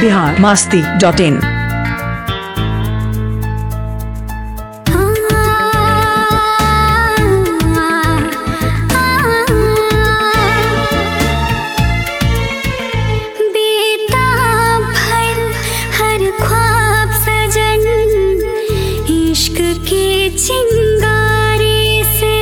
biharmasti.in। चिंगारी से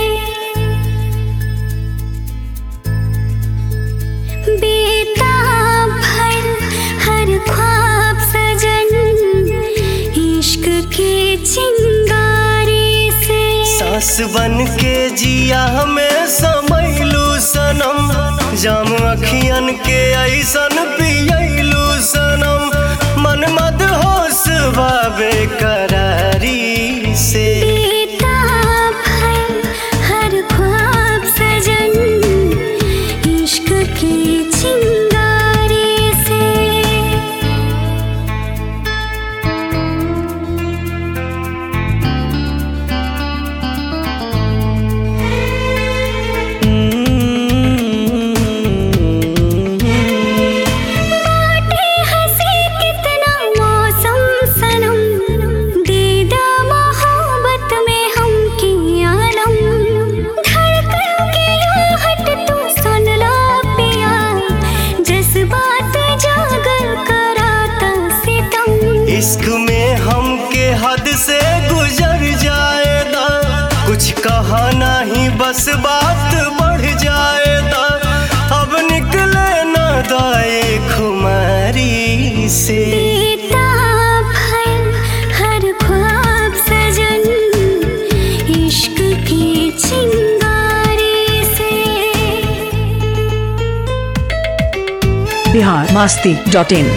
बेताब भर हर ख्वाब सजन इश्क के चिंगारी से सास बन के जिया हमें समैलू सनम जाम अखियन के ऐसन पियलू सनम मन मद होश बाबे करारी से इश्क में हम के हद से गुजर जाएगा कुछ कहा नहीं बस बात बढ़ जाएगा अब निकले न दाए खुमारी से हर ख्वाब सजन इश्क की चिंगारी से biharmasti.in।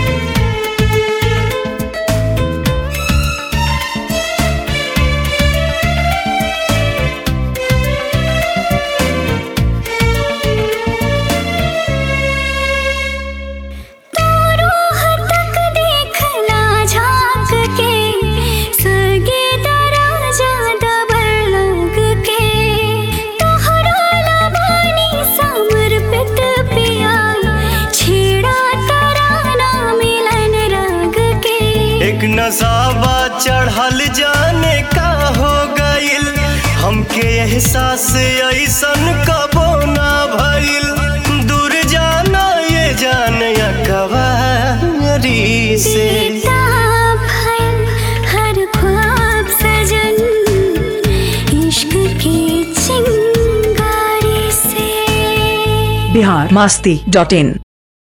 एक नसाबा चढ़ल जाने का हो गइल हमके एहसास ऐसन कबो ना भइल दूर जाना ये जाने कवारी से हर ख्वाब सजन इश्क की चिंगारी से biharmasti.in।